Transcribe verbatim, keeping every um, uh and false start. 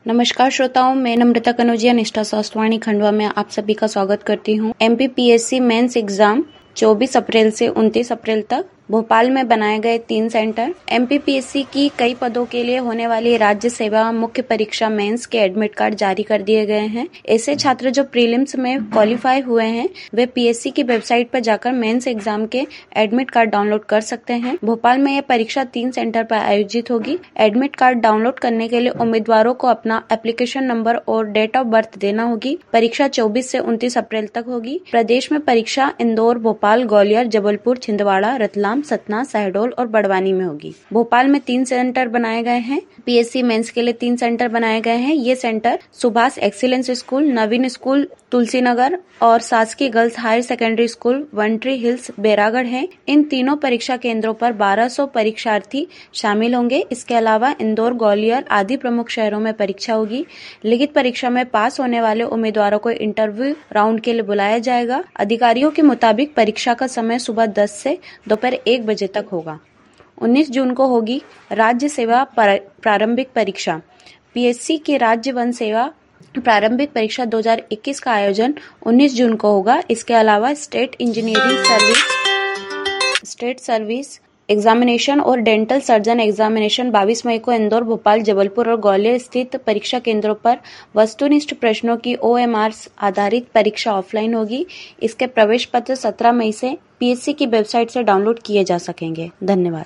नमस्कार श्रोताओं, मैं नम्रता कनौजिया निष्ठा स्वास्थ्यवाणी खंडवा में आप सभी का स्वागत करती हूँ। एमपीपीएससी मेंस एग्जाम चौबीस अप्रैल से उनतीस अप्रैल तक भोपाल में बनाए गए तीन सेंटर। एमपीपीएससी की कई पदों के लिए होने वाली राज्य सेवा मुख्य परीक्षा मेंस के एडमिट कार्ड जारी कर दिए गए हैं। ऐसे छात्र जो प्रीलिम्स में क्वालिफाई हुए हैं वे पीएससी की वेबसाइट पर जाकर मेंस एग्जाम के एडमिट कार्ड डाउनलोड कर सकते हैं। भोपाल में यह परीक्षा तीन सेंटर पर आयोजित होगी। एडमिट कार्ड डाउनलोड करने के लिए उम्मीदवारों को अपना एप्लीकेशन नंबर और डेट ऑफ बर्थ देना होगी। परीक्षा चौबीस से उनतीस अप्रैल तक होगी। प्रदेश में परीक्षा इंदौर, भोपाल, ग्वालियर, जबलपुर, छिंदवाड़ा, रतलाम, सतना, शहडोल और बड़वानी में होगी। भोपाल में तीन सेंटर बनाए गए हैं। पीएससी मेंस के लिए तीन सेंटर बनाए गए हैं। ये centre Subhash excellence school, Naveen school Tulsinagar और शासकीय girls higher secondary school one tree hills Bairagarh हैं। इन तीनों परीक्षा केंद्रों पर बारह सौ परीक्षार्थी शामिल होंगे। इसके अलावा इंदौर, ग्वालियर आदि प्रमुख शहरों में परीक्षा होगी। लिखित परीक्षा में पास होने वाले उम्मीदवारों को इंटरव्यू राउंड के लिए बुलाया जाएगा। अधिकारियों के मुताबिक परीक्षा का समय सुबह दस से दोपहर एक बजे तक होगा। उन्नीस जून को होगी राज्य सेवा प्रारंभिक परीक्षा। पीएससी की राज्य वन सेवा प्रारंभिक परीक्षा दो हज़ार इक्कीस का आयोजन उन्नीस जून को होगा। इसके अलावा state engineering service state service examination और डेंटल सर्जन एग्जामिनेशन बाईस मई को इंदौर, भोपाल, जबलपुर और ग्वालियर स्थित परीक्षा केंद्रों पर वस्तुनिष्ठ प्रश्नों की ओएमआर आधारित परीक्षा ऑफलाइन होगी। इसके प्रवेश पत्र सत्रह मई से पीएससी की वेबसाइट से डाउनलोड किए जा सकेंगे। धन्यवाद।